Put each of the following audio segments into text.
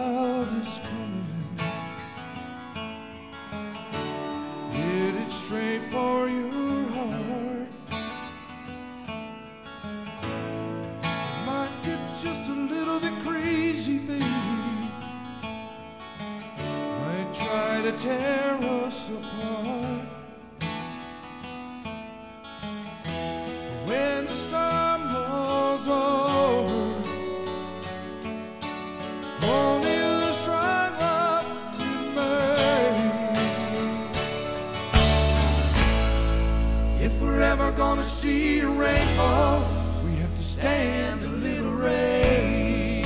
cloud is coming, headed straight for your heart. It might get just a little bit crazy, baby, might try to tear us apart. When the storm rolls over, only the strong love remains. If we're ever gonna see a rainbow, we have to stand a little rain.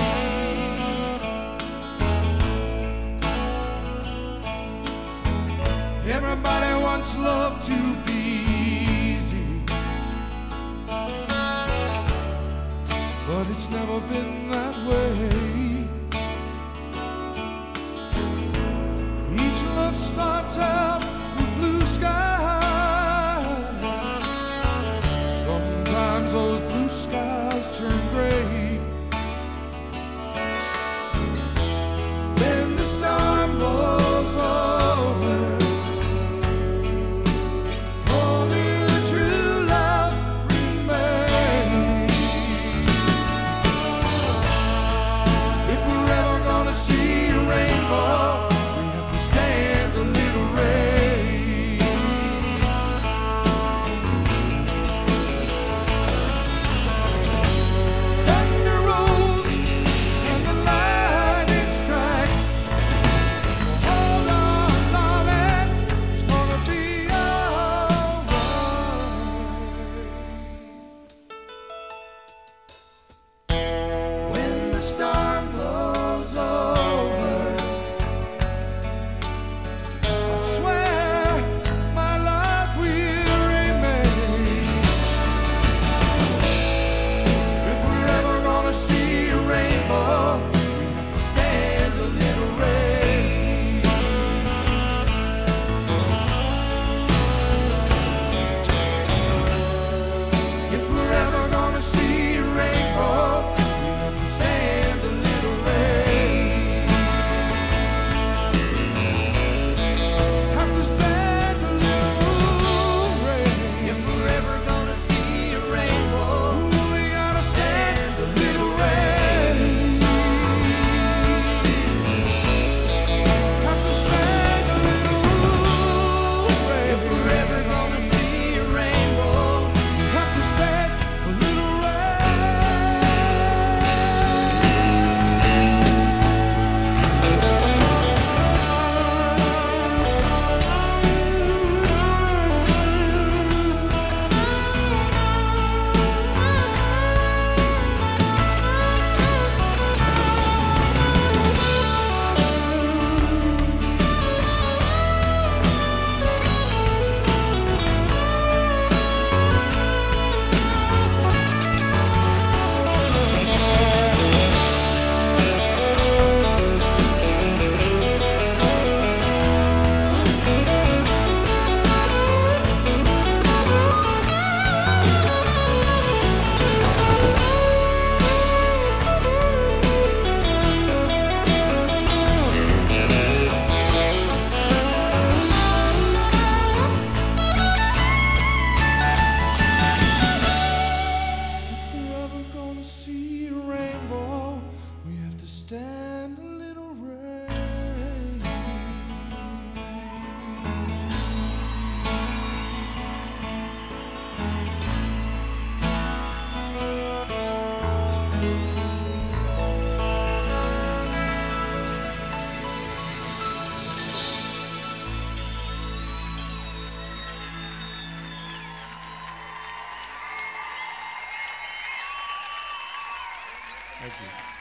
Everybody wants love to be easy, but it's never been that way. Each love starts out with blue skies. Sometimes those blue skies turn gray. When the storm blows over, only the true love remains. If we're ever gonna see a rainbow, we have to stand a little rain. Thunder rolls and the lightning strikes. Hold on, darling, it's gonna be alright. When the storm blows over, I swear my love will remain. If we're ever gonna see a rainbow, we have to stand a little rain. If we're ever gonna see a rainbow, we have to stand a little rain. Have to stand a little rain. If we're ever gonna see a rainbow, we gotta stand a little rain. Have to stand a little rain. If we're ever gonna see a rainbow, have to stand a little rain. If we're ever gonna see a rainbow, we have to stand a little rain. Thank you.